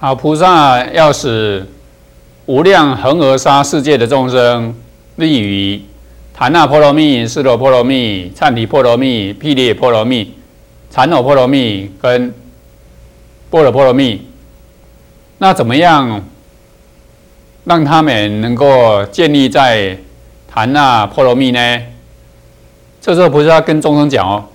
好，菩萨要使无量恒河沙世界的众生立于檀那波罗蜜、尸罗波罗蜜、忏提波罗蜜、毗列波罗蜜、禅耦波罗蜜跟般若波罗蜜。那怎么样让他们能够建立在檀那波罗蜜呢？这时候菩萨跟众生讲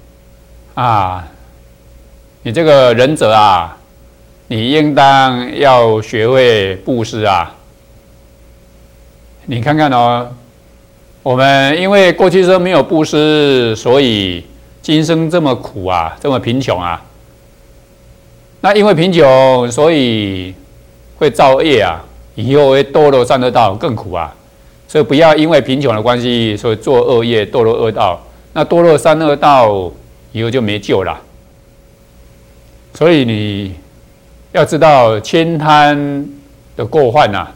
你这个仁者啊，你应当要学会布施啊。你看看我们因为过去生没有布施，所以今生这么苦啊，这么贫穷啊。那因为贫穷，所以会造业啊，以后会堕落三恶道更苦啊。所以不要因为贫穷的关系，所以做恶业，堕落恶道。那堕落三恶道以后就没救了。所以你要知道悭贪的过患啊。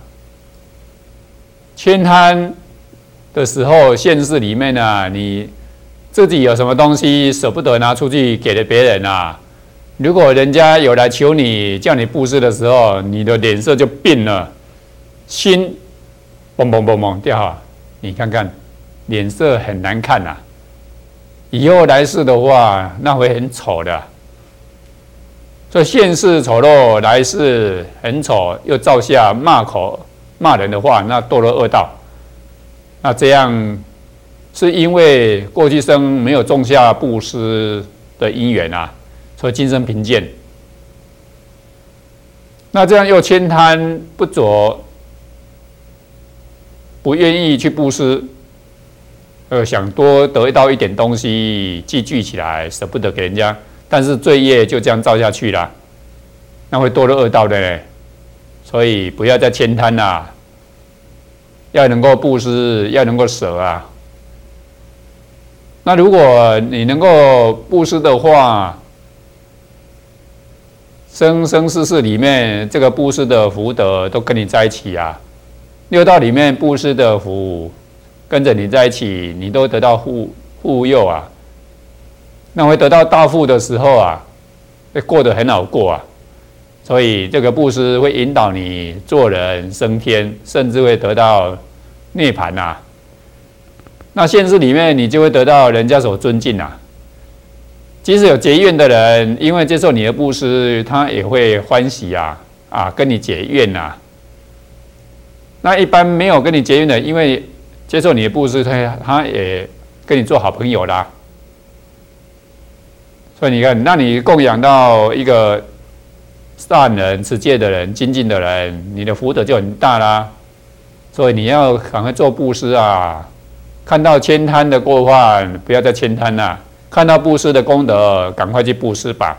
悭贪的时候，现世里面啊，你自己有什么东西舍不得拿出去给了别人啊？如果人家有来求你，叫你布施的时候，你的脸色就变了，心嘣嘣嘣嘣掉啊！你看看，脸色很难看啊。以后来世的话，那会很丑的。所以现世丑陋，来世很丑，又造下骂人的话，那堕落恶道。那这样是因为过去生没有种下布施的因缘啊，所以今生贫贱。那这样又悭贪不着，不愿意去布施，想多得到一点东西，积聚起来，舍不得给人家。但是罪业就这样造下去了，那会堕落恶道的嘞。所以不要再悭贪啦，要能够布施，要能够舍啊。那如果你能够布施的话，生生世世里面这个布施的福德都跟你在一起啊。六道里面布施的福跟着你在一起，你都得到护佑啊。那会得到大富的时候啊，会过得很好过啊。所以这个布施会引导你做人升天，甚至会得到涅槃啊。那现实里面你就会得到人家所尊敬啊。即使有结怨的人，因为接受你的布施，他也会欢喜啊，跟你结怨啊。那一般没有跟你结怨的，因为接受你的布施，他也跟你做好朋友啦。所以你看，那你供养到一个善人、持戒的人、精进的人，你的福德就很大啦。所以你要赶快做布施啊！看到悭贪的过患，不要再悭贪啦；看到布施的功德，赶快去布施吧。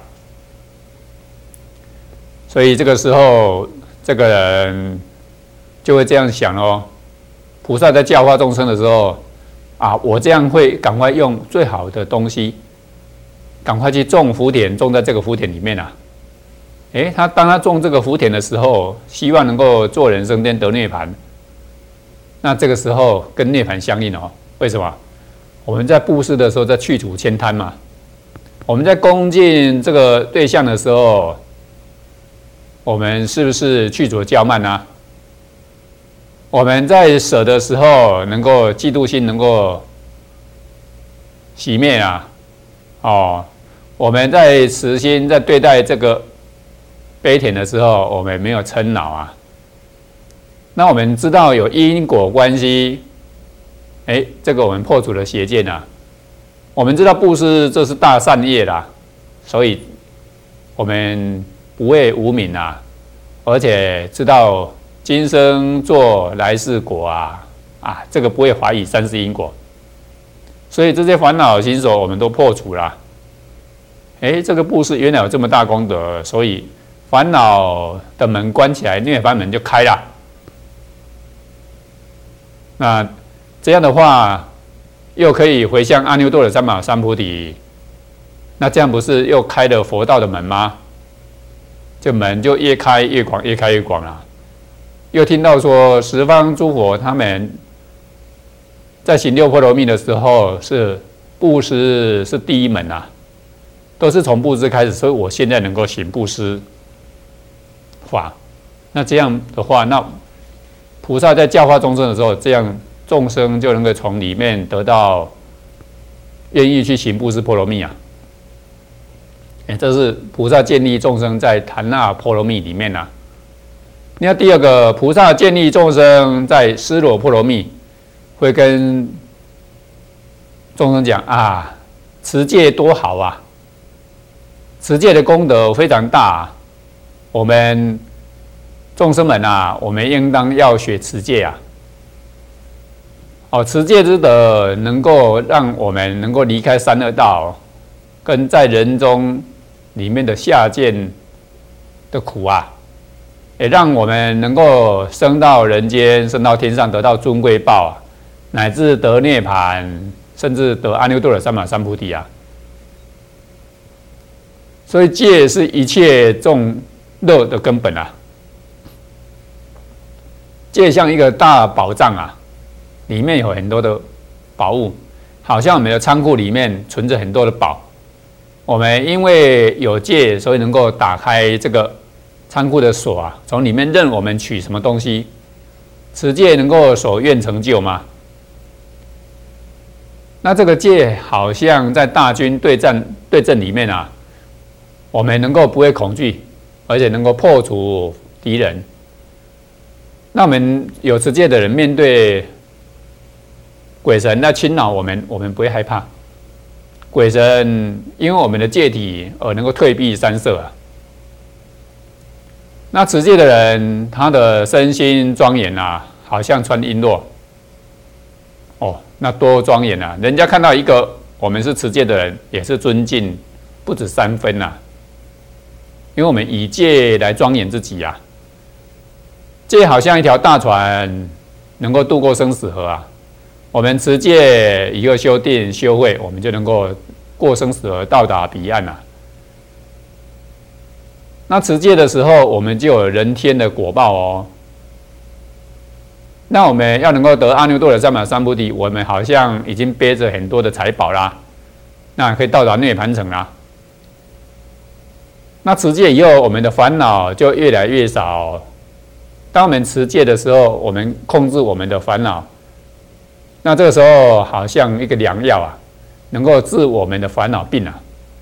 所以这个时候，这个人就会这样想哦。菩萨在教化众生的时候，我这样会赶快用最好的东西。赶快去种福田，种在这个福田里面啊！当他种这个福田的时候，希望能够做人升天得涅槃。那这个时候跟涅槃相应哦。为什么？我们在布施的时候在去除悭贪嘛。我们在恭敬这个对象的时候，我们是不是去除骄慢啊？我们在舍的时候，能够嫉妒心能够熄灭啊！我们在慈心在对待这个悲田的时候，我们没有嗔恼啊。那我们知道有因果关系，这个我们破除了邪见啊。我们知道布施这是大善业啦，所以我们不会无明啊，而且知道今生做来世果啊，这个不会怀疑三世因果。所以这些烦恼心所我们都破除了。这个布施原来有这么大功德，所以烦恼的门关起来，涅槃门就开了。那这样的话，又可以回向阿耨多罗三藐三菩提，那这样不是又开了佛道的门吗？这门就越开越广，越开越广了。又听到说十方诸佛他们在行六波罗蜜的时候，是布施是第一门啊，都是从布施开始，所以我现在能够行布施。 法。那这样的话，那菩萨在教化众生的时候，这样众生就能够从里面得到愿意去行布施波罗蜜啊。这是菩萨建立众生在檀那波罗蜜里面啊。那第二个，菩萨建立众生在尸罗波罗蜜，会跟众生讲啊，持戒多好啊，持戒的功德非常大啊，我们众生们啊，我们应当要学持戒啊。持戒之德能够让我们能够离开三恶道，跟在人中里面的下贱的苦啊，也让我们能够升到人间，升到天上，得到尊贵报啊，乃至得涅槃，甚至得阿耨多罗三藐三菩提啊。所以戒是一切众乐的根本啊。戒像一个大宝藏啊，里面有很多的宝物，好像我们的仓库里面存着很多的宝。我们因为有戒，所以能够打开这个仓库的锁啊，从里面任我们取什么东西。持戒能够所愿成就吗？那这个戒好像在大军对阵里面啊，我们能够不会恐惧，而且能够破除敌人。那我们有持戒的人，面对鬼神那侵扰我们，我们不会害怕。鬼神因为我们的戒体而能够退避三舍啊。那持戒的人，他的身心庄严啊，好像穿璎珞。那多庄严啊！人家看到一个我们是持戒的人，也是尊敬不止3分啊。因为我们以戒来庄严自己啊。戒好像一条大船，能够渡过生死河啊。我们持戒以后修定修慧，我们就能够过生死河，到达彼岸啊。那持戒的时候，我们就有人天的果报哦。那我们要能够得阿耨多罗三藐三菩提，我们好像已经背着很多的财宝啦，那可以到达涅槃城啦。那持戒以后，我们的烦恼就越来越少。当我们持戒的时候，我们控制我们的烦恼，那这个时候好像一个良药啊，能够治我们的烦恼病啊。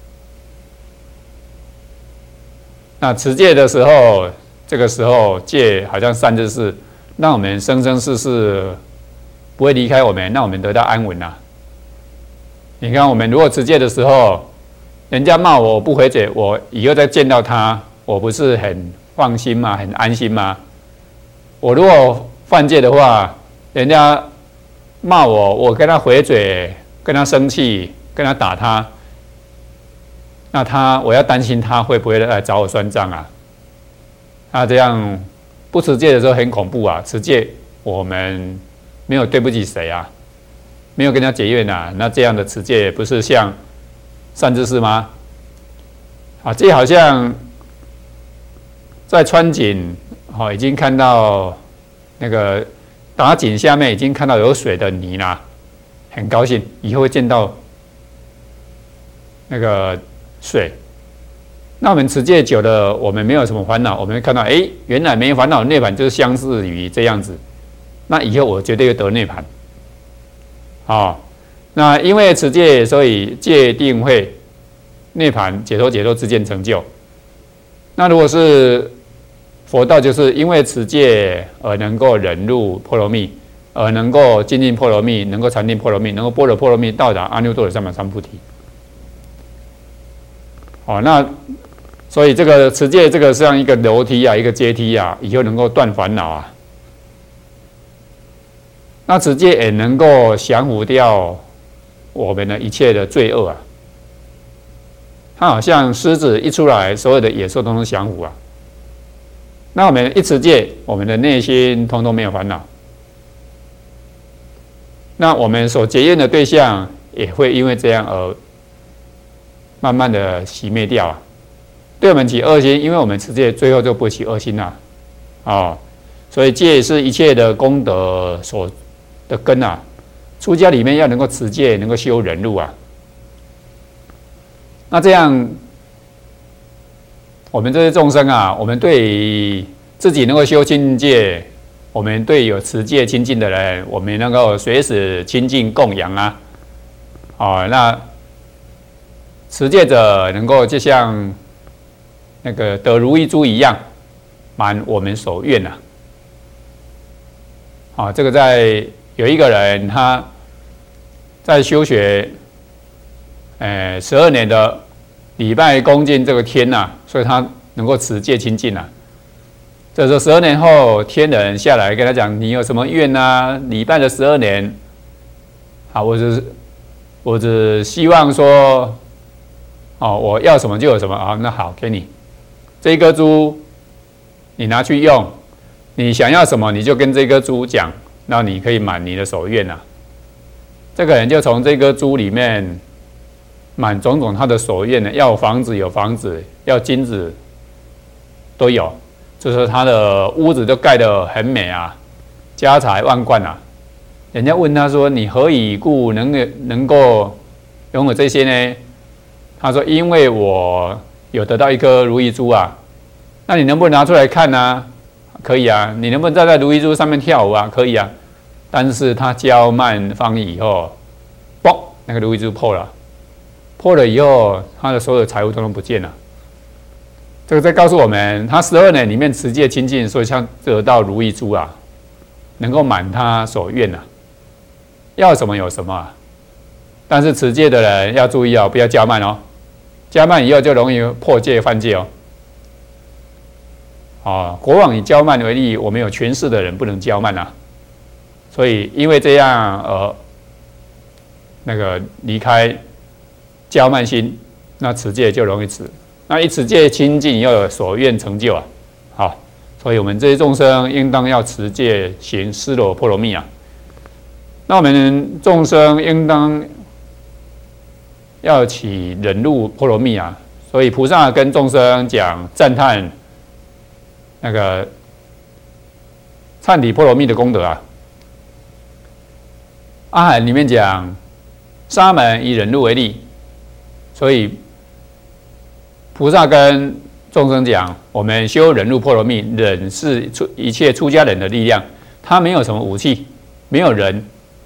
那持戒的时候，这个时候戒好像善知识，让我们生生世世不会离开我们，让我们得到安稳啊。你看，我们如果持戒的时候，人家骂我不回嘴，我以后再见到他，我不是很放心吗？很安心吗？我如果犯戒的话，人家骂我，我跟他回嘴，跟他生气，跟他打他，那我要担心他会不会来找我算账啊？那这样不持戒的时候很恐怖啊！持戒我们没有对不起谁啊，没有跟他结怨啊，那这样的持戒不是像善知识吗？这好像在川井。已经看到那个打井下面已经看到有水的泥啦，很高兴以后会见到那个水。那我们持戒久了，我们没有什么烦恼，我们会看到，原来没烦恼涅槃就是相似于这样子。那以后我绝对会得涅槃。那因为持戒，所以戒定慧涅槃解脱之间成就。那如果是佛道，就是因为持戒而能够忍入波罗蜜，而能够精进波罗蜜，能够禅定波罗蜜，能够般若波罗蜜，到达阿耨多罗三藐三菩提。那所以这个持戒，这个像一个楼梯啊，一个阶梯啊，以后能够断烦恼啊。那持戒也能够降服掉我们的一切的罪恶啊。它好像狮子一出来，所有的野兽都能降服啊。那我们一持戒，我们的内心通通没有烦恼。那我们所结怨的对象也会因为这样而慢慢的熄灭掉啊。对我们起恶心，因为我们持戒，最后就不会起恶心啦。所以戒是一切的功德所的根啊。出家里面要能够持戒，能够修忍辱啊。那这样我们这些众生啊，我们对于自己能够修清净戒，我们对有持戒亲近的人，我们能够随时亲近供养啊。那持戒者能够就像那个得如意珠一样，满我们所愿啊。这个在有一个人他在修学，12年的礼拜恭敬这个天所以他能够持戒亲近这时候12年后，天人下来跟他讲：“你有什么愿礼拜了12年，我只希望说，我要什么就有什么那好，给你这一颗珠，你拿去用，你想要什么你就跟这颗珠讲，那你可以满你的所愿这个人就从这颗珠里面满种种他的所愿要房子有房子，要金子都有。就是他的屋子都盖得很美家财万贯人家问他说：“你何以故能够拥有这些呢？”他说：“因为我有得到一颗如意珠那你能不能拿出来看可以你能不能站在如意珠上面跳舞可以但是他交曼方以后，嘣，那个如意珠破了，破了以后，他的所有财物统统不见了。这个在告诉我们，他12年里面持戒清净，所以像得到如意珠能够满他所愿要什么有什么但是持戒的人要注意不要骄慢骄慢以后就容易破戒犯戒国王以骄慢为例，我们有权势的人不能骄慢所以因为这样那个离开骄慢心，那持戒就容易持。那一持戒清净，要有所愿成就好，所以我们这些众生应当要持戒行尸罗波罗蜜那我们众生应当要起忍辱波罗蜜所以菩萨跟众生讲赞叹那个忏悔波罗蜜的功德阿含里面讲沙门以忍辱为例，所以菩萨跟众生讲，我们修忍辱波罗蜜，忍是一切出家人的力量，他没有什么武器，没有人，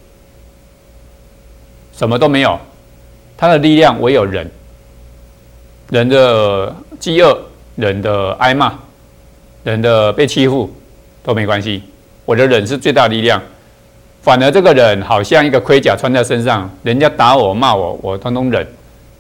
什么都没有，他的力量唯有忍。人的饥饿，人的挨骂，人的被欺负都没关系，我的忍是最大的力量。反而这个忍好像一个盔甲穿在身上，人家打我骂我，我通通忍。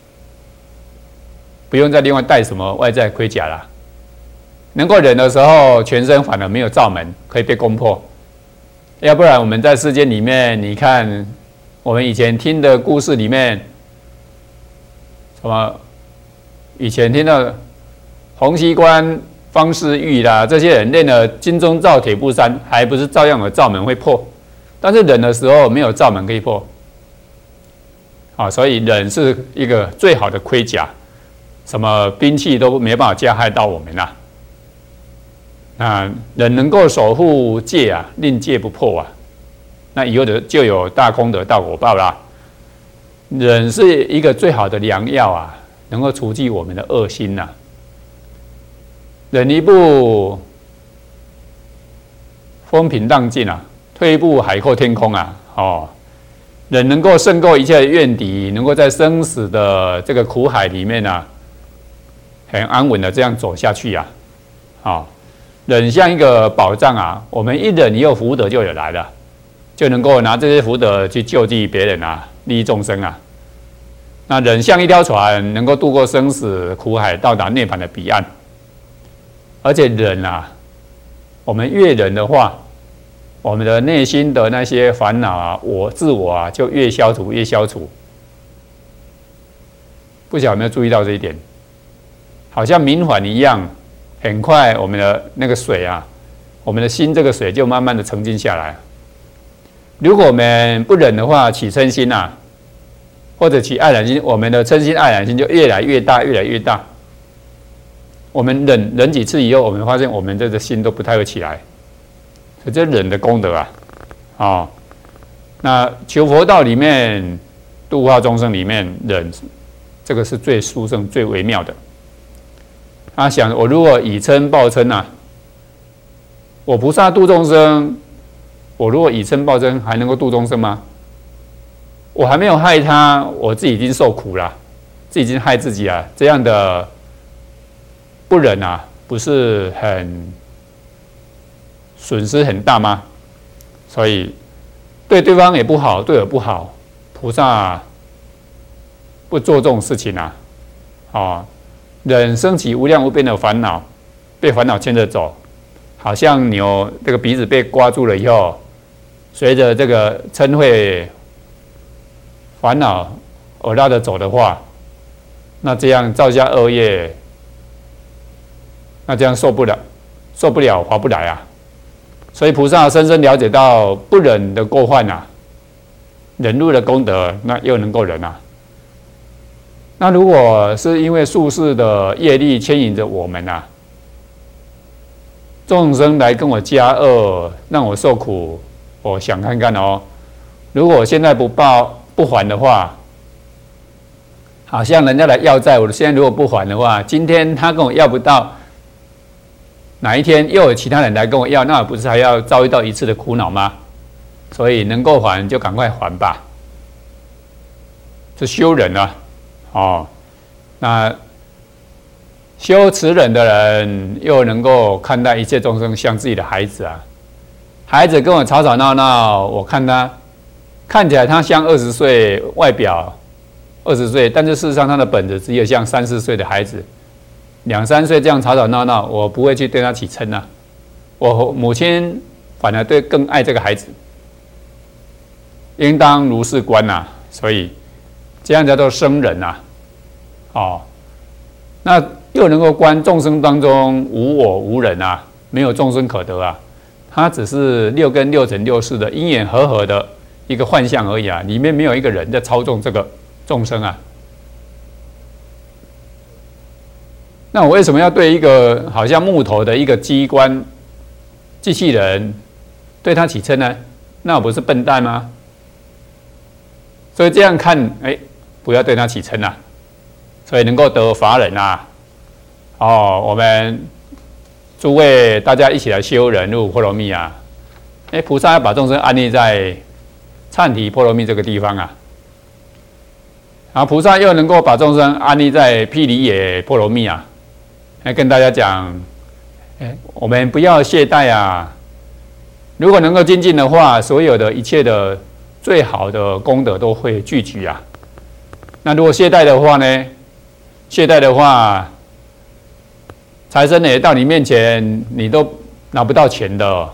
不用再另外带什么外在盔甲了，能够忍的时候，全身反而没有罩门可以被攻破。要不然我们在世间里面，你看我们以前听的故事里面，什么以前听到洪熙官、方世玉这些人练了金钟罩铁布衫，还不是照样有罩门会破？但是忍的时候没有罩门可以破，所以忍是一个最好的盔甲。什么兵器都没办法加害到我们那人能够守护戒令戒不破那以后就有大功德大果报啦。忍是一个最好的良药能够除去我们的恶心忍一步风平浪静退一步海阔天空忍能够胜过一切怨敌，能够在生死的这个苦海里面很安稳的这样走下去忍像一个宝藏我们一忍以后福德就有来了，就能够拿这些福德去救济别人利益众生那忍像一条船，能够渡过生死苦海，到达涅槃的彼岸。而且忍我们越忍的话，我们的内心的那些烦恼自我就越消除越消除。不晓得有没有注意到这一点？好像明矾一样，很快我们的那个水我们的心这个水就慢慢的沉静下来。如果我们不忍的话，起嗔心或者起爱染心，我们的嗔心爱染心就越来越大，越来越大。我们忍几次以后，我们发现我们这个心都不太会起来，所以这忍的功德那求佛道里面度化众生里面忍，这个是最殊胜最微妙的。 他想，我如果以嗔报嗔啊，我菩萨度众生，我如果以嗔报嗔，还能够度众生吗？我还没有害他，我自己已经受苦了，自己已经害自己了，这样的不忍啊，不是很损失很大吗？所以对对方也不好，对我不好，菩萨不做这种事情啊！哦，人生起无量无边的烦恼，被烦恼牵着走，好像牛这个鼻子被刮住了以后，随着这个嗔恚烦恼而拉着走的话，那这样造下恶业，那这样受不了，划不来啊！所以菩萨深深了解到不忍的过患啊，忍辱的功德，那又能够忍啊。那如果是因为宿世的业力牵引着我们啊，众生来跟我加恶，让我受苦，我想看看哦，如果我现在不还的话，好像人家来要债，我现在如果不还的话，今天他跟我要不到，哪一天又有其他人来跟我要，那我不是还要遭遇到一次的苦恼吗？所以能够还就赶快还吧，是修忍啊。哦，那修持忍的人又能够看待一切众生像自己的孩子啊。孩子跟我吵吵闹闹，我看他看起来他像20岁，外表20岁，但是事实上他的本质只有像3、4岁的孩子，2、3岁这样吵吵闹闹，我不会去对他起嗔啊。我母亲反而更爱这个孩子，应当如是观啊。所以这样叫做生忍啊。哦，那又能够观众生当中无我无人啊，没有众生可得啊，它只是6根6尘6识的因缘和合的一个幻象而已啊，里面没有一个人在操纵这个众生啊。那我为什么要对一个好像木头的一个机器人对他起嗔呢？那我不是笨蛋吗？所以这样看，不要对他起嗔啊。所以能够得法忍啊！哦，我们诸位大家一起来修忍辱波罗蜜啊！菩萨要把众生安立在忏提波罗蜜这个地方啊，然后菩萨又能够把众生安立在毗梨耶波罗蜜啊，来跟大家讲，我们不要懈怠啊！如果能够精进的话，所有的一切的最好的功德都会聚集啊。那如果懈怠的话呢？懈怠的话，财神爷到你面前，你都拿不到钱的。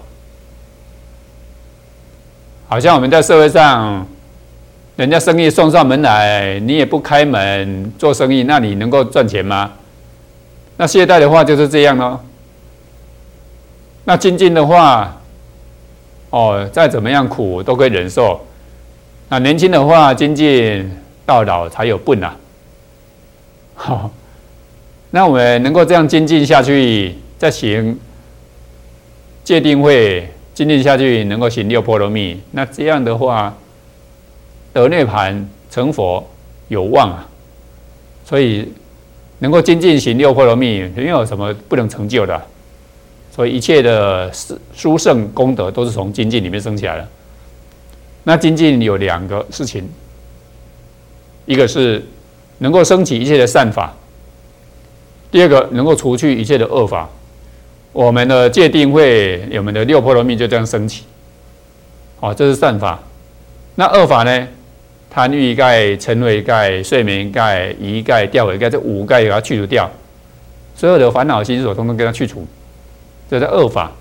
好像我们在社会上，人家生意送上门来，你也不开门做生意，那你能够赚钱吗？那懈怠的话就是这样咯。那精进的话，再怎么样苦都可以忍受。那年轻的话，精进到老才有笨啊。好，那我们能够这样精进下去，再行戒定慧，精进下去能够行6波罗蜜，那这样的话得涅槃成佛有望啊。所以能够精进行6波罗蜜，没有什么不能成就的。所以一切的殊胜功德都是从精进里面生起来的。那精进有2个事情，一个是能够升起一切的善法，第二个能够除去一切的恶法。我们的戒定慧，我们的6波罗蜜就这样升起。这是善法。那恶法呢？贪欲盖、嗔恚盖、睡眠盖、疑盖、掉尾盖，这5盖给它去除掉，所有的烦恼心所通通给它去除，这是恶法。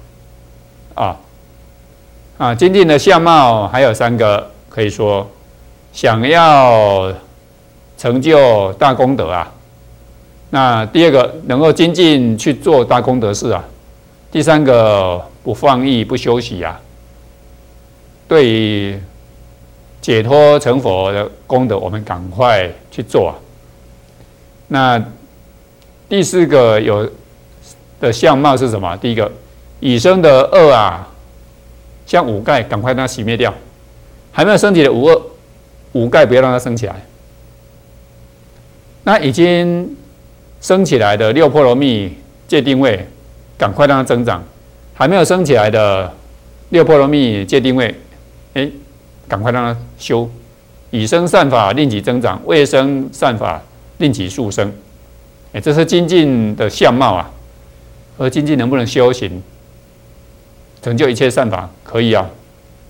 精进的相貌还有3个，可以说想要成就大功德啊。那第2个能够精进去做大功德事啊。第3个不放逸不休息啊。对于解脱成佛的功德，我们赶快去做啊。那第4个有的相貌是什么？第1个，已生的恶啊，像5盖，赶快让它熄灭掉。还没有升起的5盖，不要让它升起来。那已经升起来的六波罗蜜界定位，赶快让它增长；还没有升起来的六波罗蜜界定位，赶快让它修。已生善法令其增长，未生善法令其速生。这是精进的相貌啊。而精进能不能修行，成就一切善法？可以啊。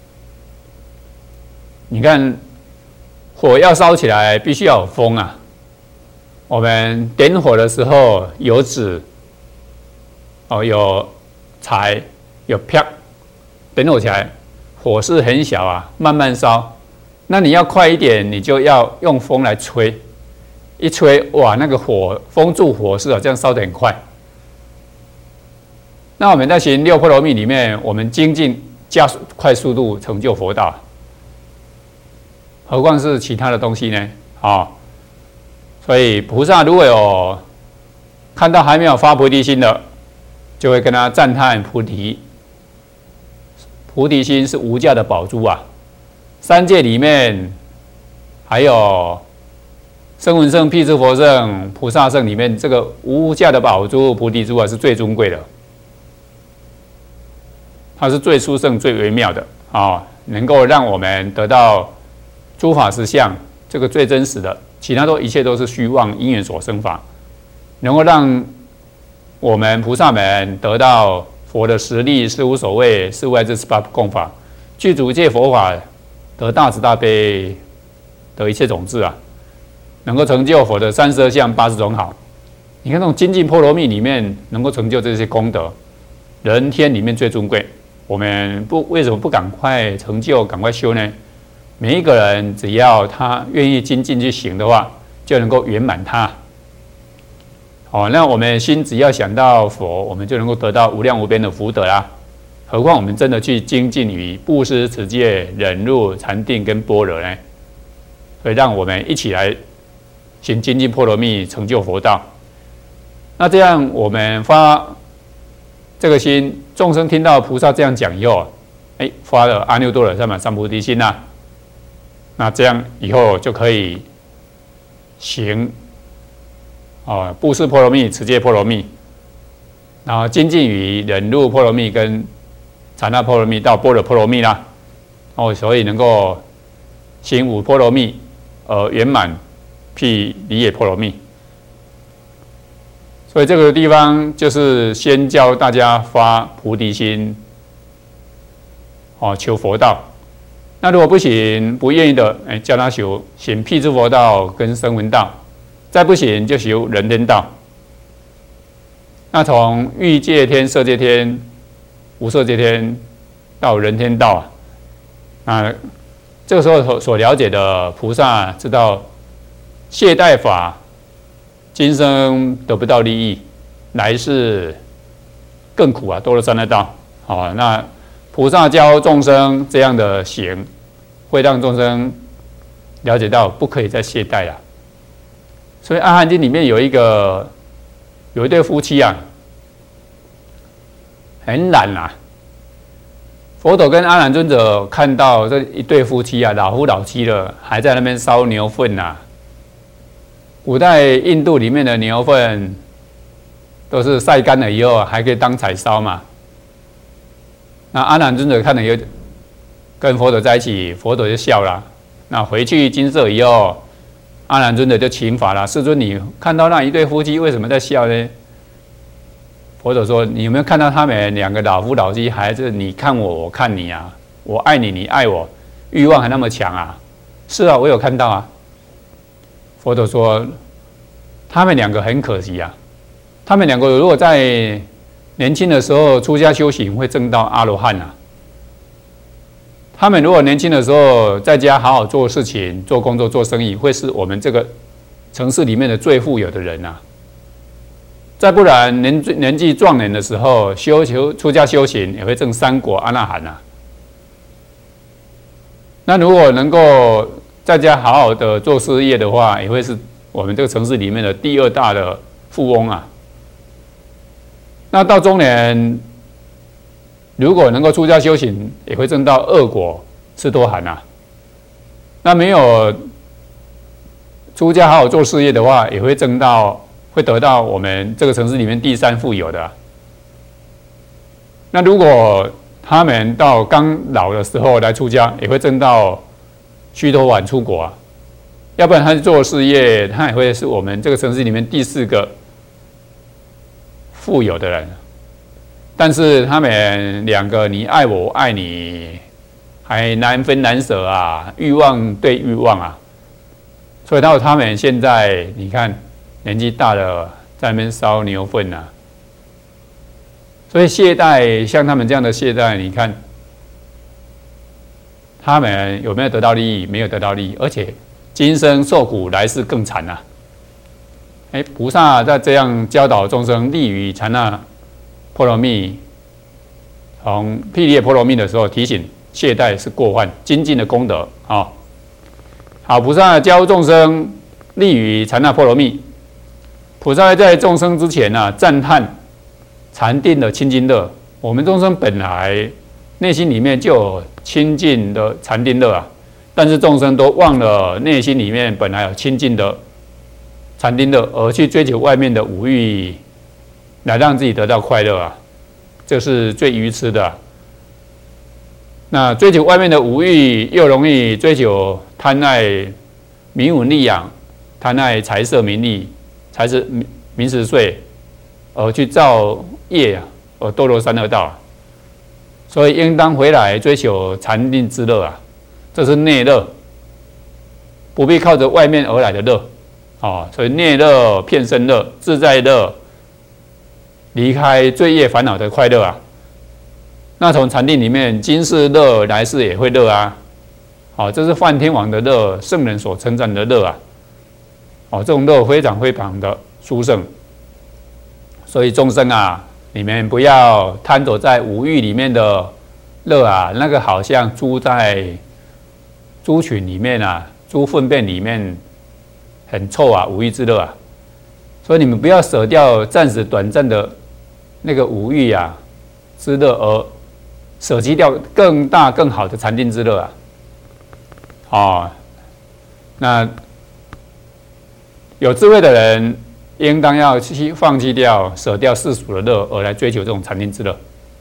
你看，火要烧起来，必须要有风啊。我们点火的时候有纸，有柴，有啪，点火起来，火势很小啊，慢慢烧。那你要快一点，你就要用风来吹，一吹，哇，那个火风助火势啊，这样烧得很快。那我们在行六波罗蜜里面，我们精进加快速度成就佛道，何况是其他的东西呢？所以菩萨如果有看到还没有发菩提心的，就会跟他赞叹菩提。菩提心是无价的宝珠啊！三界里面还有声闻乘、辟支佛乘、菩萨乘里面，这个无价的宝珠菩提珠啊，是最尊贵的，它是最殊胜、最微妙的能够让我们得到诸法实相，这个最真实的，其他一切都是虚妄因缘所生法，能够让我们菩萨们得到佛的实力，是无所谓，是无碍智18共法，具足一切佛法，得大慈大悲，得一切种智啊，能够成就佛的32相80种好。你看这种精进波罗蜜里面，能够成就这些功德，人天里面最尊贵。我们为什么不赶快成就，赶快修呢？每一个人只要他愿意精进去行的话，就能够圆满他。那我们心只要想到佛，我们就能够得到无量无边的福德啦。何况我们真的去精进于布施、持戒、忍辱、禅定跟般若呢？所以让我们一起来行精进波罗蜜，成就佛道。那这样我们发这个心，众生听到菩萨这样讲以后，发了阿耨多罗三藐三菩提心啦。那这样以后就可以行布施波罗蜜、持戒波罗蜜，然后精进于忍辱波罗蜜跟禅那波罗蜜到般若波罗蜜啦。所以能够行5波罗蜜，圆满毗梨耶波罗蜜。所以这个地方就是先教大家发菩提心，求佛道。那如果不行，不愿意的，教他行辟支佛道跟声闻道，再不行就修人天道。那从欲界天、色界天、无色界天到人天道这个时候所了解的菩萨知道，懈怠法今生得不到利益，来世更苦啊，多罗三恶道。那菩萨教众生这样的行，会让众生了解到不可以再懈怠了。所以《阿含经》里面有一对夫妻啊，很懒啊。佛陀跟阿难尊者看到这一对夫妻啊，老夫老妻了，还在那边烧牛粪啊。古代印度里面的牛粪都是晒干了以后还可以当柴烧嘛。那阿难尊者看了以后，跟佛陀在一起，佛陀就笑了。那回去金色以后，阿难尊者就请法了：世尊，你看到那一对夫妻为什么在笑呢？佛陀说：你有没有看到他们两个老夫老妻，还是你看我，我看你啊？我爱你，你爱我，欲望还那么强啊？是啊，我有看到啊。佛陀说：他们两个很可惜啊。他们两个如果在年轻的时候出家修行，会证到阿罗汉啊。他们如果年轻的时候在家好好做事情、做工作、做生意，会是我们这个城市里面的最富有的人啊。再不然年纪壮年的时候出家修行，也会证三果阿那含啊。那如果能够在家好好的做事业的话，也会是我们这个城市里面的第2大的富翁啊。那到中年，如果能够出家修行，也会证到2果赤多含啊。那没有出家好好做事业的话，也会会得到我们这个城市里面第三富有的啊。那如果他们到刚老的时候来出家，也会挣到须陀洹出国啊。要不然他做事业，他也会是我们这个城市里面第4个富有的人。但是他们2个，你爱我，我爱你，还难分难舍啊，欲望对欲望啊。所以到他们现在，你看年纪大了，在那边烧牛粪啊。所以懈怠，像他们这样的懈怠，你看他们有没有得到利益？没有得到利益，而且今生受苦，来世更惨啊！菩萨在这样教导众生立于禅那波罗蜜，从毗梨波罗蜜的时候提醒懈怠是过患，精进的功德啊。好，菩萨教众生立于禅那波罗蜜，菩萨在众生之前啊，赞叹禅定的清净乐。我们众生本来内心里面就有清净的禅定乐啊。但是众生都忘了内心里面本来有清净的禅定乐，而去追求外面的五欲，来让自己得到快乐啊，这是最愚痴的啊。那追求外面的五欲，又容易追求贪爱名闻利养，贪爱财色名利，财是名食睡，而去造业啊，而堕落三恶道啊。所以应当回来追求禅定之乐啊。这是内乐，不必靠着外面而来的乐，所以内乐、遍身乐、自在乐，离开罪业烦恼的快乐啊。那从禅定里面，今世乐，来世也会乐啊。这是梵天王的乐，圣人所称赞的乐啊。这种乐非常非常的殊胜。所以众生啊，你们不要贪躲在五欲里面的乐啊，那个好像猪在猪群里面啊，猪粪便里面很臭啊，五欲之乐啊。所以你们不要舍掉暂时短暂的那个五欲啊之乐，而舍弃掉更大更好的禅定之乐啊。那有智慧的人应当要去放弃掉、舍掉世俗的乐，而来追求这种禅定之乐。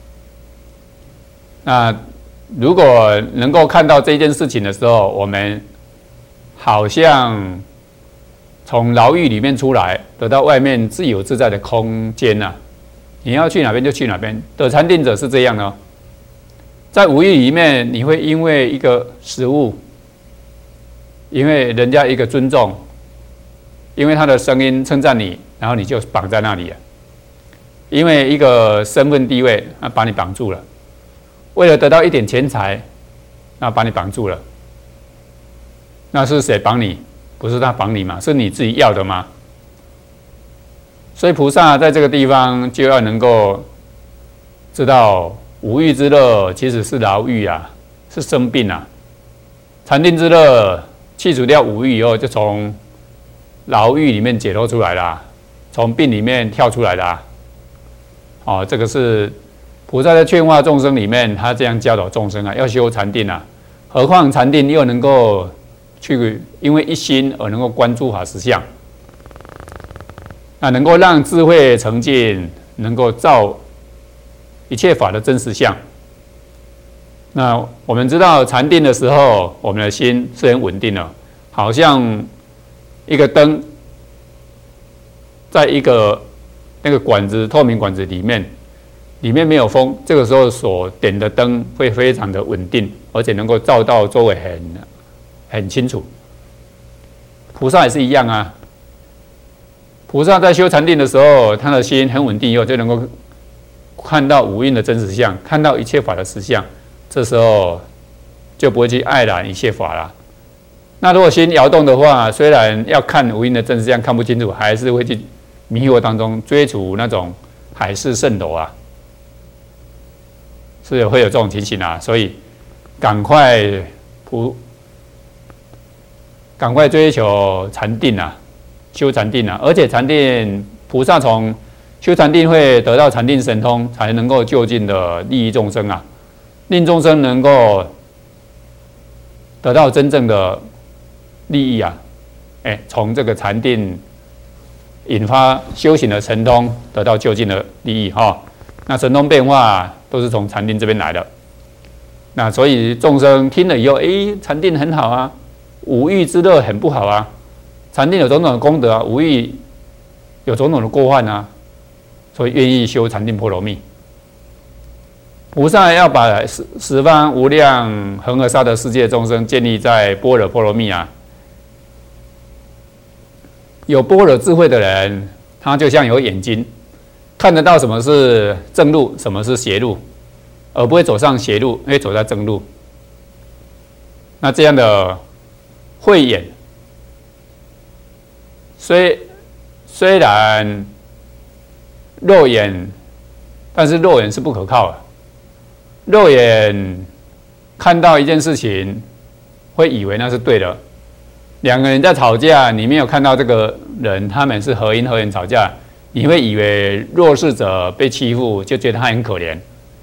那如果能够看到这件事情的时候，我们好像从牢狱里面出来，得到外面自由自在的空间啊！你要去哪边就去哪边。得禅定者是这样的，在五欲里面，你会因为一个食物，因为人家一个尊重，因为他的声音称赞你，然后你就绑在那里了。因为一个身份地位，把你绑住了。为了得到一点钱财，那把你绑住了。那是谁绑你？不是他绑你嘛？是你自己要的吗？所以菩萨在这个地方就要能够知道，五欲之乐其实是牢狱啊，是生病啊。禅定之乐去除掉五欲以后，就从牢狱里面解脱出来了，从病里面跳出来了。这个是菩萨在劝化众生里面，他这样教导众生啊，要修禅定啊。何况禅定又能够去因为一心而能够观诸法实相，那能够让智慧成尽，能够照一切法的真实相。那我们知道禅定的时候，我们的心是很稳定的，好像一个灯在一个那个管子透明管子里面没有风，这个时候所点的灯会非常的稳定，而且能够照到周围很清楚。菩萨也是一样啊，菩萨在修禅定的时候，他的心很稳定以后，就能够看到五蕴的真实相，看到一切法的实相，这时候就不会去爱染一切法了。那如果心摇动的话，虽然要看五蕴的真实相看不清楚，还是会去迷惑当中追逐那种海市蜃楼啊，是会有这种情形啊。所以赶快追求禅定啊，修禅定啊。而且禅定，菩萨从修禅定会得到禅定神通，才能够就近的利益众生啊，令众生能够得到真正的利益啊。从这个禅定引发修行的神通，得到究竟的利益哈。那神通变化都是从禅定这边来的。那所以众生听了以后，禅定很好啊，五欲之乐很不好啊。禅定有种种的功德啊，五欲有种种的过患啊，所以愿意修禅定波罗蜜。菩萨要把十方无量恒河沙的世界众生建立在般若波罗蜜啊。有般若智慧的人，他就像有眼睛，看得到什么是正路，什么是邪路，而不会走上邪路，会走在正路。那这样的慧眼，虽然肉眼，但是肉眼是不可靠的。肉眼看到一件事情，会以为那是对的。两个人在吵架，你没有看到这个人，他们是合音合言吵架，你会以为弱势者被欺负，就觉得他很可怜。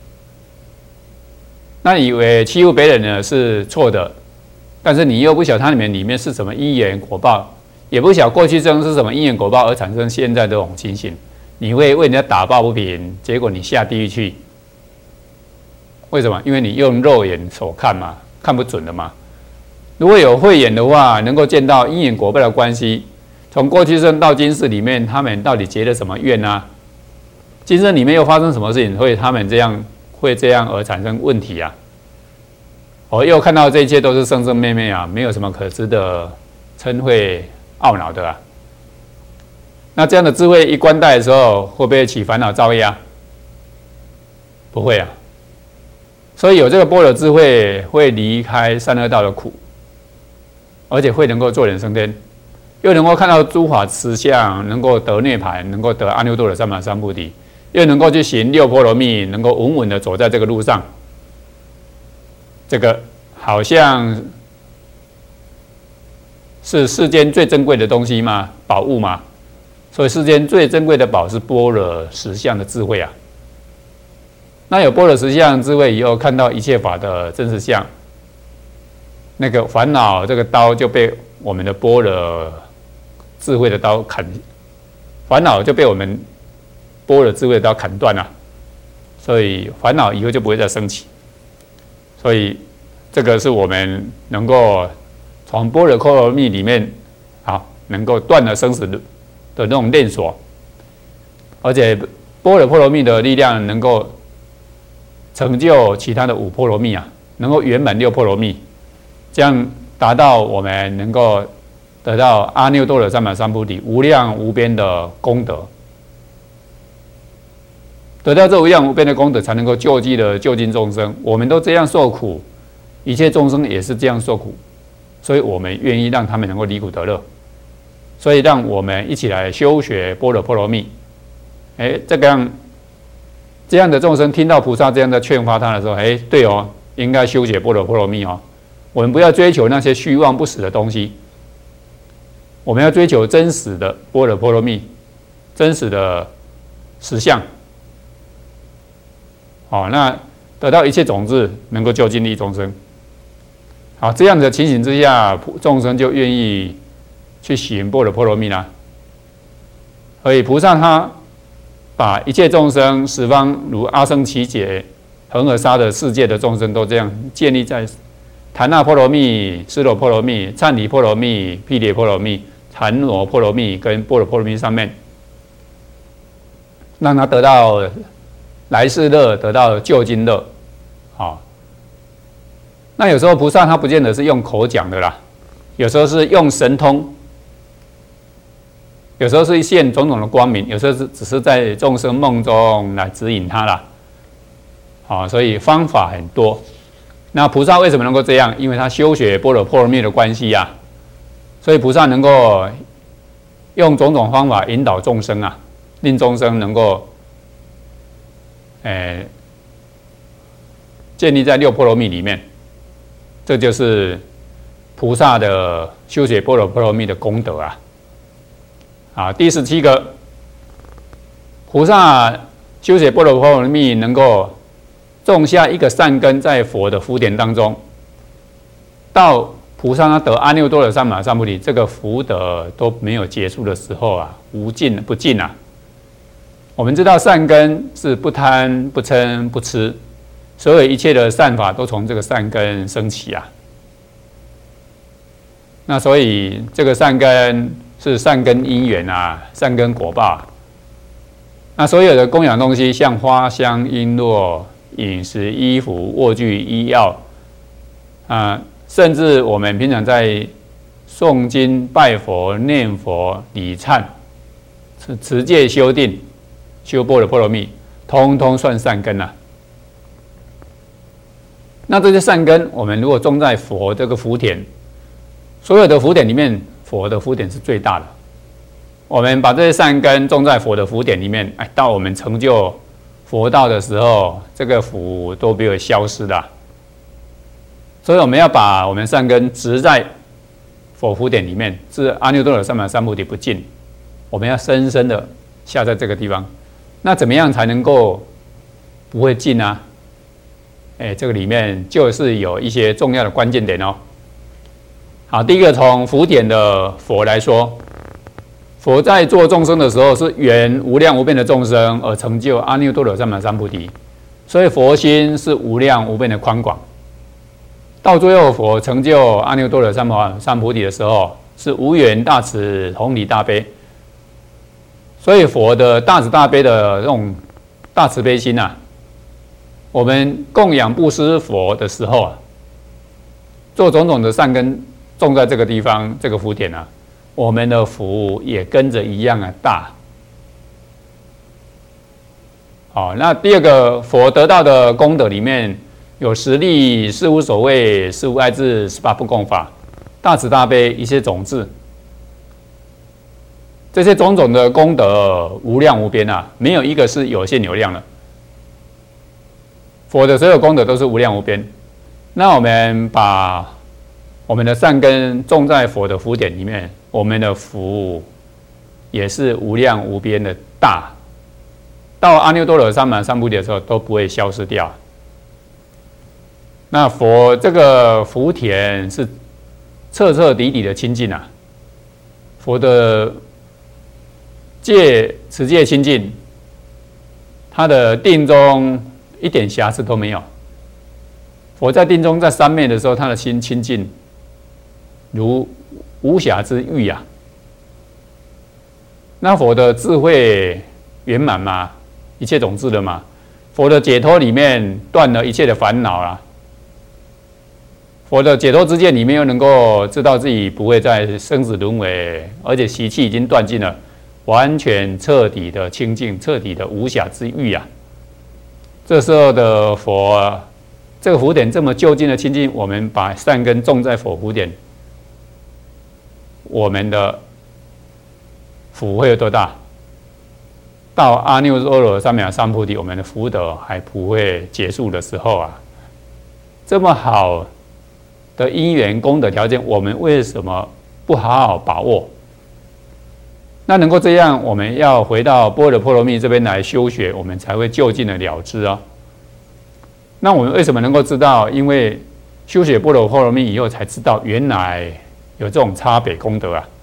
那以为欺负别人呢是错的，但是你又不晓得它里面是什么因缘果报，也不晓得过去生是什么因缘果报而产生现在这种情形，你会为人家打抱不平，结果你下地狱去。为什么？因为你用肉眼所看嘛，看不准的嘛。如果有慧眼的话，能够见到因缘果报的关系，从过去生到今世里面，他们到底结了什么怨啊？今生里面又发生什么事情，会他们这样而产生问题啊？又看到这一切都是生生灭灭啊，没有什么可值得嗔恚懊恼的啊。那这样的智慧一关带的时候，会不会起烦恼造业啊？不会啊。所以有这个般若智慧，会离开三恶道的苦，而且会能够做人升天，又能够看到诸法实相，能够得涅槃，能够得阿耨多罗三藐三菩提，又能够去行六波罗蜜，能够稳稳的走在这个路上。这个好像是世间最珍贵的东西嘛，宝物嘛。所以世间最珍贵的宝是般若实相的智慧啊。那有般若实相智慧以后，看到一切法的真实相，那个烦恼这个刀就被我们的般若智慧的刀砍，烦恼就被我们般若智慧的刀砍断了，所以烦恼以后就不会再升起。所以这个是我们能够从般若波罗蜜里面能够断了生死的那种链锁，而且般若波罗蜜的力量能够成就其他的五波罗蜜啊，能够圆满六波罗蜜，这样达到我们能够得到阿耨多罗三藐三菩提无量无边的功德。得到这无量无边的功德，才能够救济的救尽众生。我们都这样受苦，一切众生也是这样受苦，所以我们愿意让他们能够离苦得乐。所以让我们一起来修学般若波罗蜜。这样的众生听到菩萨这样的劝发他的时候，对哦，应该修学般若波罗蜜哦。我们不要追求那些虚妄不实的东西，我们要追求真实的般若波罗蜜，真实的实相。那得到一切种子，能够救尽利益众生。好，这样的情形之下，众生就愿意去行般若波罗蜜啦。所以菩萨他把一切众生十方如阿僧祇劫恒河沙的世界的众生都这样建立在檀那波罗蜜、尸罗波罗蜜、忏离波罗蜜、毗列波罗蜜、檀罗波罗蜜跟般若波罗蜜上面，让他得到来世乐，得到究竟乐。那有时候菩萨他不见得是用口讲的啦，有时候是用神通，有时候是现种种的光明，有时候是只是在众生梦中来指引他啦。所以方法很多。那菩萨为什么能够这样？因为他修学般若波罗蜜的关系啊，所以菩萨能够用种种方法引导众生啊，令众生能够建立在六波罗蜜里面。这就是菩萨的修学般若波罗蜜的功德啊。第17个，菩萨修学般若波罗蜜能够种下一个善根在佛的福田当中，到菩萨他得阿耨多罗三藐三菩提，这个福德都没有结束的时候啊，无尽不尽啊。我们知道善根是不贪、不嗔、不痴，所有一切的善法都从这个善根升起啊。那所以这个善根是善根因缘啊，善根果报。那所有的供养东西，像花香、璎珞、饮食、衣服、卧具、医药甚至我们平常在诵经、拜佛、念佛、礼忏、持戒、修定、修般若波罗蜜，通通算善根啊。那这些善根，我们如果种在佛这个福田，所有的福田里面，佛的福田是最大的。我们把这些善根种在佛的福田里面，到我们成就佛道的时候，这个福都没有消失的。所以我们要把我们善根植在佛福田里面，是阿耨多罗三藐三菩提不尽。我们要深深的下在这个地方。那怎么样才能够不会尽啊？这个里面就是有一些重要的关键点哦。好，第一个从福田的佛来说，佛在做众生的时候是圆无量无边的众生而成就阿耨多罗三藐三菩提，所以佛心是无量无边的宽广。到最后佛成就阿耨多罗三藐三菩提的时候，是无缘大慈同理大悲。所以佛的大慈大悲的这种大慈悲心啊，我们供养布施佛的时候啊，做种种的善根种在这个地方这个福田啊，我们的福也跟着一样大。好，那第二个佛得到的功德里面有十力、事无所谓、事无碍智、18不共法、大慈大悲、一切种智，这些种种的功德无量无边啊，没有一个是有限有量的。佛的所有功德都是无量无边。那我们把我们的善根种在佛的福田里面，我们的福也是无量无边的大。到阿耨多罗三藐三菩提的时候都不会消失掉。那佛这个福田是彻彻底底的清净啊，佛的持戒清净，他的定中一点瑕疵都没有。佛在定中在三昧的时候，他的心清净如无瑕之玉啊。那佛的智慧圆满嘛，一切种智的嘛。佛的解脱里面断了一切的烦恼啦。佛的解脱之见里面又能够知道自己不会再生死轮回，而且习气已经断尽了，完全彻底的清净，彻底的无瑕之玉啊。这时候的佛，这个福典这么究竟的清净，我们把善根种在佛福典，我们的福会有多大？到阿耨多罗三藐三菩提，我们的福德还不会结束的时候啊，这么好的因缘功德条件，我们为什么不好好把握？那能够这样，我们要回到般若波罗蜜这边来修学，我们才会就近的了知啊。那我们为什么能够知道？因为修学般若波罗蜜以后，才知道原来有这种差别功德啊。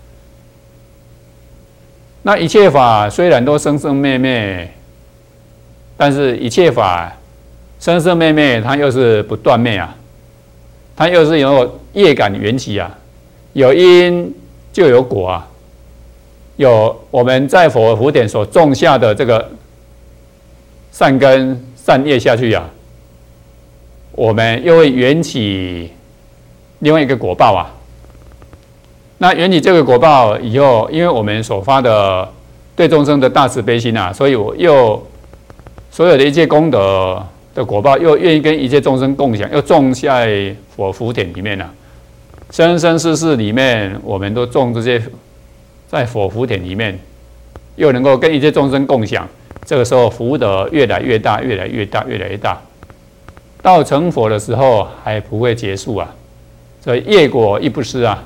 那一切法虽然都生生灭灭，但是一切法生生灭灭，它又是不断灭啊。它又是有业感缘起啊，有因就有果啊。有我们在佛福典所种下的这个善根善业下去啊，我们又会缘起另外一个果报啊。那缘起这个果报以后，因为我们所发的对众生的大慈悲心啊，所以我又所有的一切功德的果报，又愿意跟一切众生共享，又种在佛福典里面啊。生生世世里面，我们都种这些在佛福典里面，又能够跟一切众生共享。这个时候福德越来越大，越来越大，越来越大。到成佛的时候还不会结束啊，所以业果亦不失啊。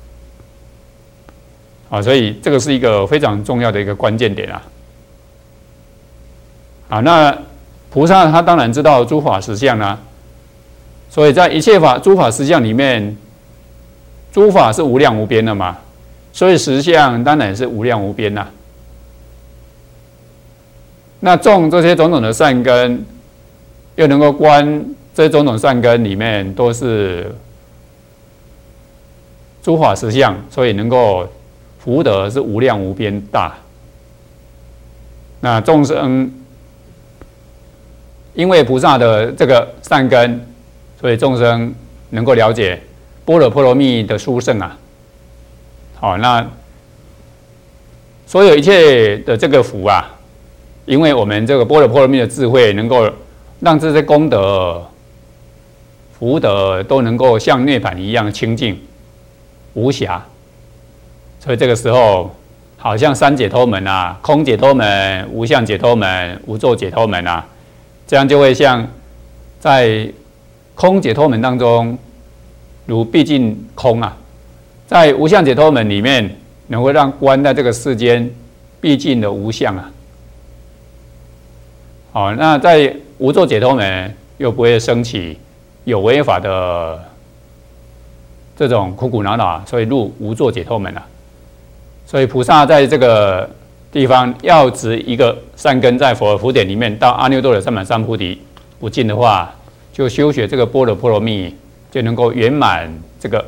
所以这个是一个非常重要的一个关键点啊。那菩萨他当然知道诸法实相啊，所以在一切法诸法实相里面， 诸法是无量无边的嘛，所以实相当然也是无量无边啦。那种这些种种的善根，又能够观这种种善根里面都是诸法实相，所以能够福德是无量无边大。那众生因为菩萨的这个善根，所以众生能够了解般若波罗蜜的殊胜啊。好，那所有一切的这个福啊，因为我们这个般若波罗蜜的智慧，能够让这些功德、福德都能够像涅槃一样清净无瑕，所以这个时候，好像三解脱门啊，空解脱门、无相解脱门、无作解脱门啊，这样就会像在空解脱门当中，如毕竟空啊，在无相解脱门里面，能够让观在这个世间毕竟的无相啊。好，那在无作解脱门又不会升起有为法的这种苦苦恼恼啊，所以入无作解脱门啊。所以菩萨在这个地方要植一个善根在佛的福典里面，到阿耨多罗三藐三菩提不尽的话，就修学这个般若波罗蜜，就能够圆满这个。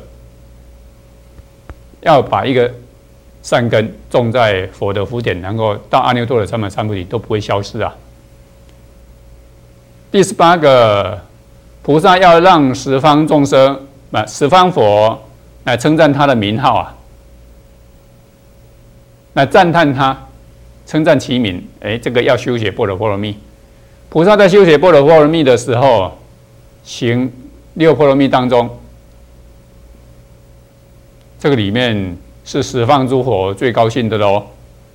要把一个善根种在佛的福典，能够到阿耨多罗三藐三菩提都不会消失啊。第18个，菩萨要让十方众生、十方佛来称赞他的名号啊，来赞叹他，称赞其名。这个要修学般若波罗蜜。菩萨在修学般若波罗蜜的时候，行六波罗蜜当中，这个里面是十方诸佛最高兴的喽。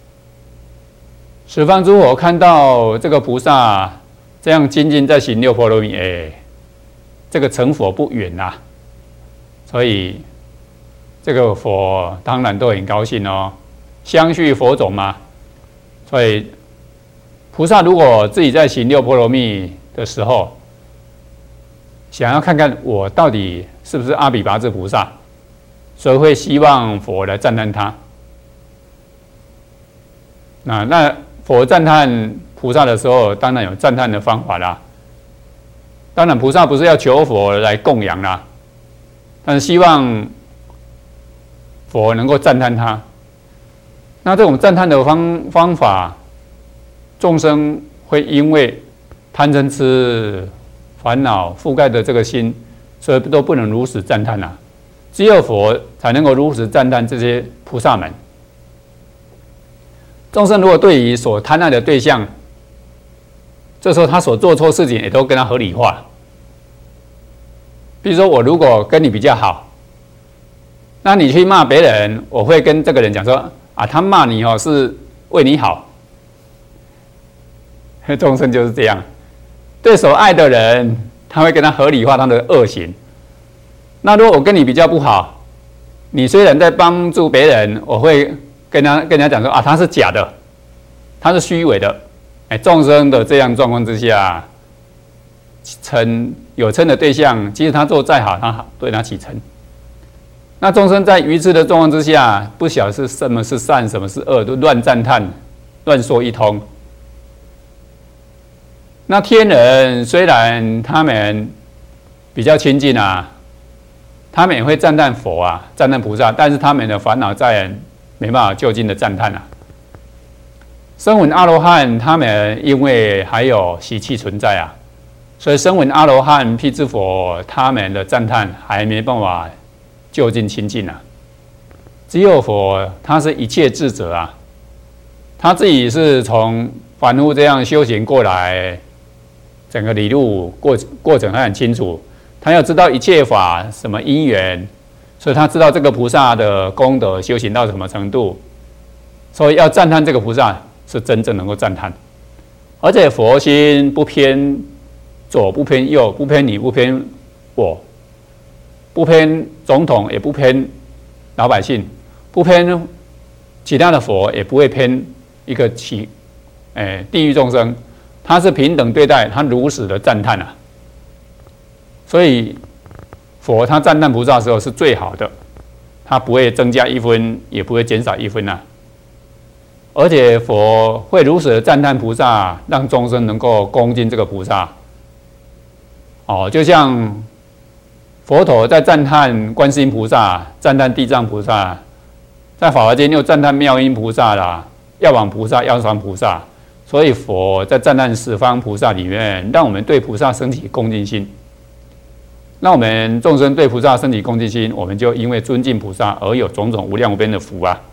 十方诸佛看到这个菩萨这样精进在行六波罗蜜，这个成佛不远啊，所以这个佛当然都很高兴哦，相续佛种嘛。所以菩萨如果自己在行六波罗蜜的时候，想要看看我到底是不是阿比跋致菩萨，所以会希望佛来赞叹他。那佛赞叹菩萨的时候，当然有赞叹的方法啦。当然，菩萨不是要求佛来供养啦，但是希望佛能够赞叹他。那这种赞叹的方法，众生会因为贪嗔痴烦恼覆盖的这个心，所以都不能如实赞叹啊。只有佛才能够如实赞叹这些菩萨们。众生如果对于所贪爱的对象，这时候他所做错事情也都跟他合理化。比如说，我如果跟你比较好，那你去骂别人，我会跟这个人讲说啊，他骂你是为你好。众生就是这样，对所爱的人，他会跟他合理化他的恶行。那如果我跟你比较不好，你虽然在帮助别人，我会跟人家讲说啊，他是假的，他是虚伪的。众生的这样状况之下，有嗔的对象，即使他做再好，他对他起嗔。那众生在愚痴的状况之下，不晓得是什么是善，什么是恶，都乱赞叹，乱说一通。那天人虽然他们比较亲近啊，他们也会赞叹佛啊，赞叹菩萨，但是他们的烦恼在没办法就近的赞叹啊。声闻阿罗汉，他们因为还有习气存在啊，所以声闻阿罗汉、辟支佛，他们的赞叹还没办法就近亲近啊。只有佛，他是一切智者啊，他自己是从凡夫这样修行过来，整个理路过程他很清楚，他要知道一切法什么因缘，所以他知道这个菩萨的功德修行到什么程度，所以要赞叹这个菩萨是真正能够赞叹，而且佛心不偏左，不偏右，不偏你，不偏我，不偏总统，也不偏老百姓，不偏其他的佛，也不会偏一个地狱众生，他是平等对待，他如实的赞叹啊。所以佛他赞叹菩萨的时候是最好的， 它不会增加1分，也不会减少1分啊。而且佛会如此的赞叹菩萨，让众生能够恭敬这个菩萨。就像佛陀在赞叹观世音菩萨，赞叹地藏菩萨，在法华经又赞叹妙音菩萨啦、药王菩萨、药师菩萨。所以佛在赞叹十方菩萨里面，让我们对菩萨升起恭敬心。那我们众生对菩萨升起恭敬心，我们就因为尊敬菩萨而有种种无量无边的福啊。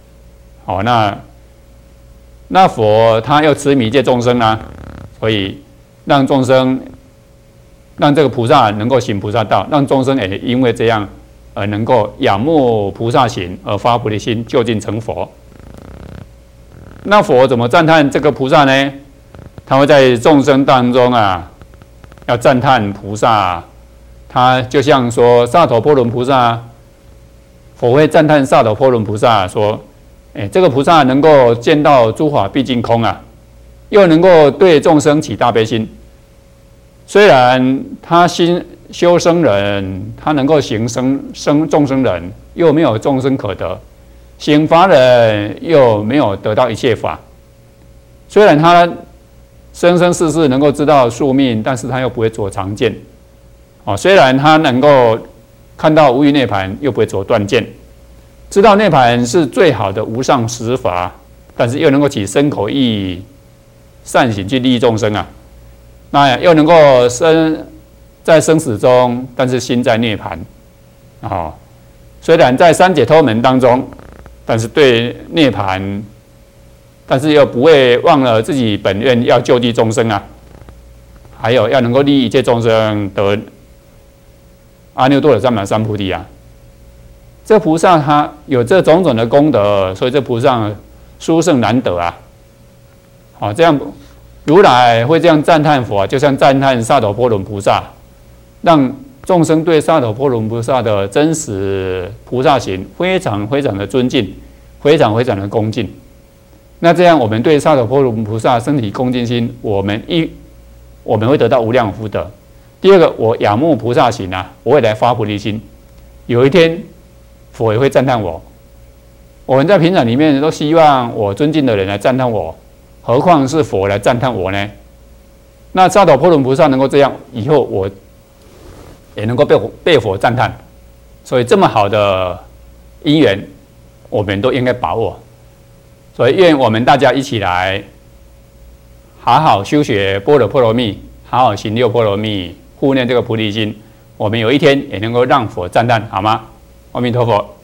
那佛他又慈悯一切众生啊，所以让众生，让这个菩萨能够行菩萨道，让众生也因为这样而能够仰慕菩萨行而发菩提心，就近成佛。那佛怎么赞叹这个菩萨呢？他会在众生当中啊，要赞叹菩萨。他就像说萨陀波罗菩萨，佛会赞叹萨陀波罗菩萨说：“这个菩萨能够见到诸法毕竟空啊，又能够对众生起大悲心。虽然他心修生人，他能够行众生人，又没有众生可得。”行法人又没有得到一切法，虽然他生生世世能够知道宿命，但是他又不会走常见。虽然他能够看到无余涅槃，又不会走断见，知道涅槃是最好的无上实法，但是又能够起身口意善行去利益众生啊。那又能够在生死中，但是心在涅槃。虽然在三解脱门当中。但是对涅槃，但是又不会忘了自己本愿要救济众生啊，还有要能够利益一切众生得阿耨多罗三藐三菩提啊。这菩萨他有这种种的功德，所以这菩萨殊胜难得啊。这样如来会这样赞叹佛，就像赞叹萨陀波罗菩萨，让众生对萨陀波罗菩萨的真实菩萨行非常非常的尊敬，非常非常的恭敬。那这样我们对萨陀波罗菩萨升起恭敬心，我们会得到无量福德。第二个，我仰慕菩萨行啊，我会来发菩提心。有一天，佛也会赞叹我。我们在平常里面都希望我尊敬的人来赞叹我，何况是佛来赞叹我呢？那萨陀波罗菩萨能够这样，以后我也能够被佛赞叹，所以这么好的因缘，我们都应该把握。所以愿我们大家一起来好好修学般若波罗蜜，好好行六波罗蜜，护念这个菩提心，我们有一天也能够让佛赞叹，好吗？阿弥陀佛。